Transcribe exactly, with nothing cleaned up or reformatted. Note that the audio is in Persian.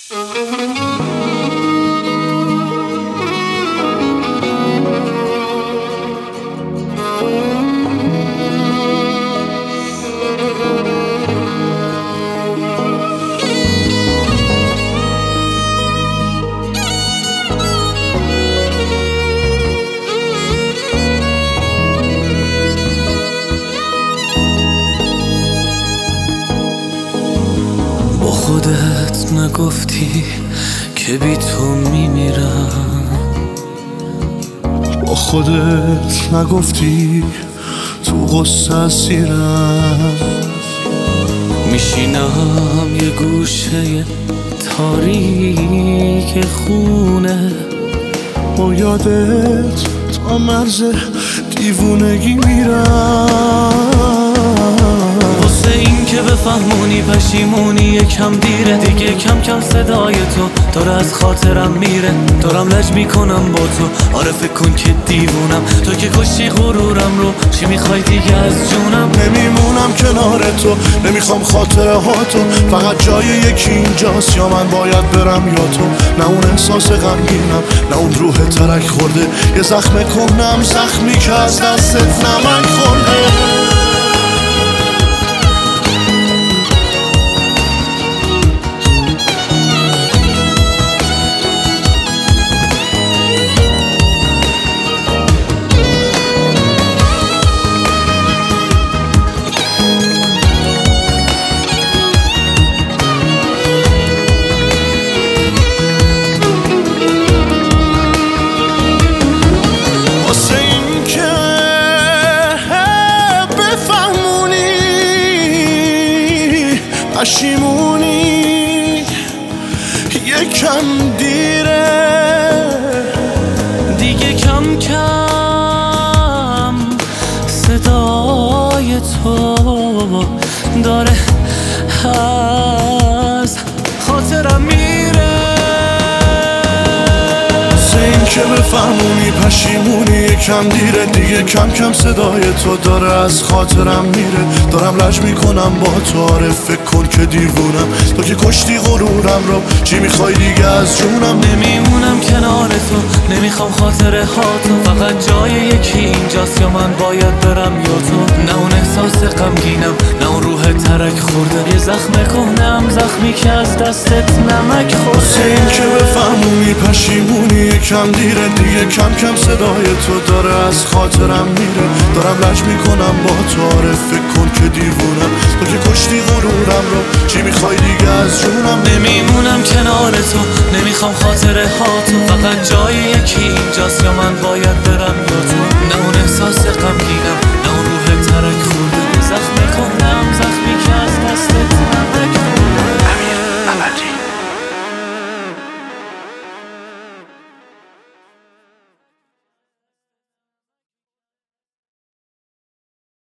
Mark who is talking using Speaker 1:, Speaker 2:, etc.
Speaker 1: خودت نگفتی که بی تو میمیرم،
Speaker 2: با خودت نگفتی تو غصه اسیرم.
Speaker 1: میشینم یه گوشه تاریک خونه،
Speaker 2: با یادت تا مرز دیوونگی میرم.
Speaker 1: واسه این که بفهمونی پشیمونی یکم دیره دیگه، کم کم صدای تو داره از خاطرم میره. دارم لج میکنم با تو، آره فکر کن که دیوونم. تو که کشی غرورم رو، چی میخوای دیگه از جونم؟
Speaker 2: نمیمونم کنار تو، نمیخوام خاطره ها تو، فقط جای یکی اینجاست، یا من باید برم یا تو. نه اون احساس غمگینم، نه اون روح ترک خورده، یه زخم کهنم، زخمی که از دستت نمک خورده. پشیمونی یکم دیره
Speaker 1: دیگه، کم کم صدای تو داره از خاطرم میره.
Speaker 2: این که بفهمونی پشیمونی یکم دیره دیگه، کم کم صدای تو داره از خاطرم میره. دارم لج میکنم با تو، آره فکر کن که دیوونم. تو که کشتی غرورم رو، چی میخوای دیگه از جونم؟
Speaker 1: نمیمونم کنار تو، نمیخوام خاطره ها تو، فقط جای یکی اینجاست، یا من باید برم یا تو. نه اون احساس غمگینم، نه اون روح ترک خورده، یه زخم کهنم، زخمی که از دستت نمک خورده.
Speaker 2: این که بفهمونی پشیمونی یکم دیره دیگه، کم کم صدای تو داره از خاطرم میره. دارم لج میکنم با تو، آره فکر کن که دیوونم. تو که کشتی غرورم رو، چی میخوای دیگه از جونم؟
Speaker 1: نمیمونم کنار تو، نمیخوام خاطره ها تو، فقط جای یکی اینجاست، یا من باید برم یا تو. نه اون احساس غمگین